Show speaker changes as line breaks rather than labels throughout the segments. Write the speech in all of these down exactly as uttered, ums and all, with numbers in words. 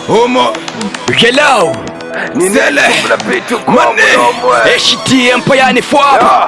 Homo Hello Zele Mane H T Empire ni fwapa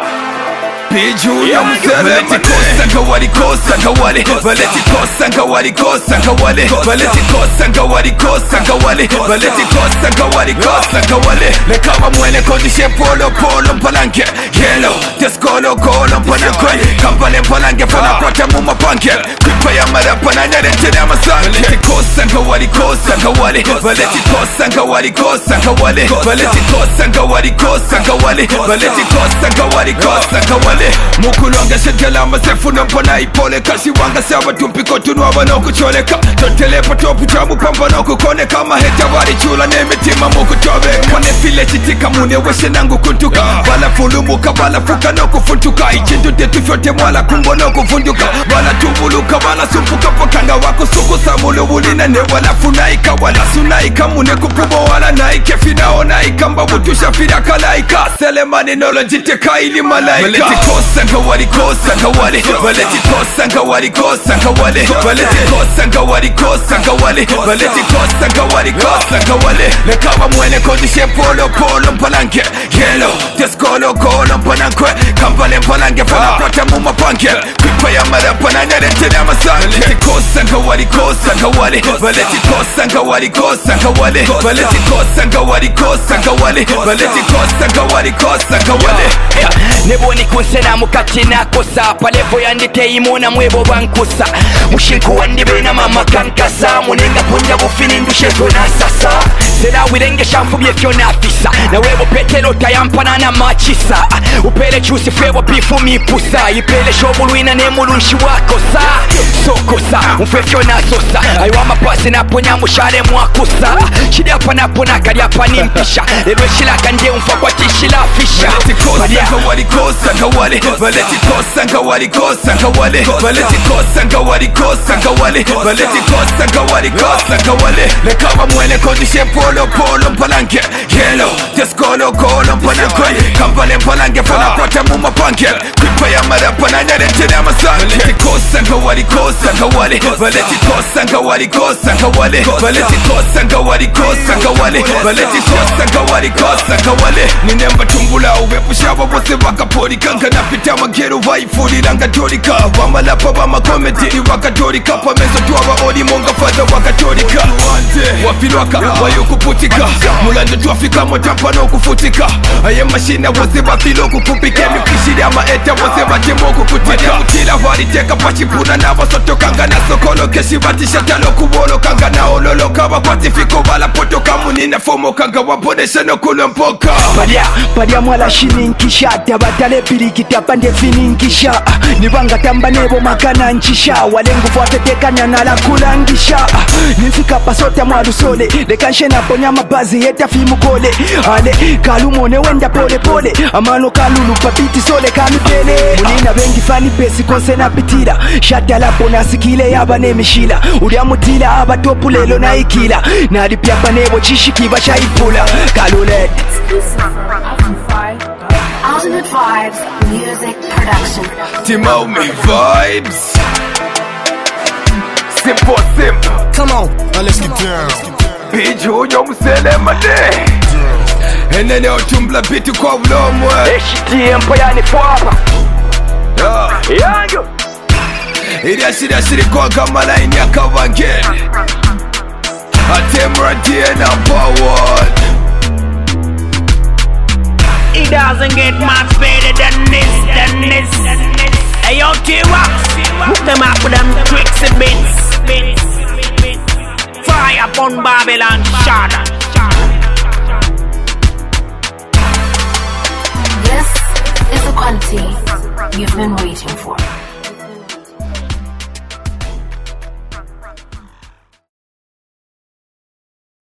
Piju ya mzele Valeti kosa ngawari kosa ngawale Valeti kosa ngawari kosa ngawale Valeti kosa ngawari kosa ngawale Valeti kosa ngawari kosa ngawale Lekawa mwene kondishe polo polo mpalange Yellow Teskolo kolo mpanankwe Kampale mpalange fana kwata muma panke Kwipa ya marapa na nyarete na masanke Valeti kosa ngawari kosa ngawale Valeti kosa ngawari kosa ngawale Valeti kosa ngawari kosa ngawale Valeti kosa ngawari kosa ngawale Mukulonga shedela masefu nampana ipole Kashi wanga sawa tumpiko tunwa wano kucholeka Totelepa topu jamu pamba no kukoneka Maheta wari chula nemitima muku tobeka Mwane file chitika mune weshe nangu kuntuka Wala fulumuka wala fuka no kufuntuka Ichindu detu fyote mwala kumbo no kufunduka Wala tumbuluka wala sumpuka pakanga wako suku samulu ulina ne wala funaika Wala sunaika mune kupubo wala naike Finao naika mbabu tushafira kalaika Selemani nolo jiteka ili malaika Kosa ngawari kosa ngawale Valeti kosa ngawari kosa ngawale Valeti kosa ngawari kosa ngawale Valeti kosa ngawari kosa ngawale Lekawa mwene kondishe polo polo mpalange Yellow Teskolo kolo mpanankwe Kampale mpalange fana kwata muma panke Kwipa ya marapa na nyarete na masanke Valeti kosa ngawari kosa ngawale Valeti kosa ngawari kosa ngawale Valeti kosa ngawari kosa ngawale Valeti kosa ngawari kosa ngawale Neboni kunsena mukati nakosa Palevo yandite imona mwebo bankusa Mushinku wandibe na mama kankasa Munenga punja bufini ndushezo na sasa Zera wirenge shamfu byefyo nafisa Na webo petelo tayampana na machisa Upele chusi fwebo pifu mipusa Ipele shobuluina nemulunshi wakosa Sokosa umfefyo na sosa Aywa mapasi naponya mushare mwakusa Shidi hapa napona kari hapa nimpisha Lelwe shilaka nje umfa kwa tishila fisha Valeti kosa ngawari kosa ngawale Valeti kosa ngawari kosa ngawale Valeti kosa ngawari kosa ngawale Valeti kosa ngawari kosa ngawale Lekawa mwene kondishe polo polo mpalange Yellow Teskolo kolo mpanankwe Kampale mpalange fana kwata muma panke Kwipa ya marapa na nyarete na masanke Valeti kosa ngawari kosa ngawale Valeti kosa ngawari kosa ngawale Valeti kosa ngawari kosa ngawale Valeti kosa ngawari kosa ngawale Ninemba tumbula uwepusha wabose wakaporika Ngana pita magero waifurira ngatorika Wamalapa wamakomedi wakatorika Pamezo tuwa ori monga fadha wakatorika Wafilwaka wayokuputika Mulando tuwafika motampa no kufutika Aye mashina wose wafilo kukupike Mipishiri ama eta wose watemo kukutika Mademutila wariteka pachipuna na wasotoka Ngana sokolo keshi watisha talo kuwolo Kanga na ololo kawa kwatifiko wala potoka Munina fomo kanga wabonesha no kulompoka
Padia, padia mwala shininkisha Tabatale pirikita pande fininkisha Nibanga tamba nebo makana nchisha Walengu fuateteka nyanala kulangisha Nifika pasota mwarusole Lekanshe na ponya mabazi yeta fimukole Ale kalumone wenda pole pole Amano kalulu papiti sole kalupele Munina bengi fani pesi konse na pitira Shata lapo nasikile yaba nemishila Uria mutila aba topu lelo na ikila Nadi piapa nebo chishiki basha ipula Kalule
Ultimate Vibes Music Production.
Timo me vibes. Simple, simple.
Come on, now let's get down.
Piju nyomsele made. Enene otumbla bitu kwa ulomwe.
H T Empire ni fwapa Yango
Ili ashiri ashiri kwa kama line ya kawangeni. Atemra die number one.
It doesn't get much better than this, than this. Hey yo, T-Rox, hook them up with them tricks and bits. Fire upon Babylon, shot.
This is the quality you've been waiting for.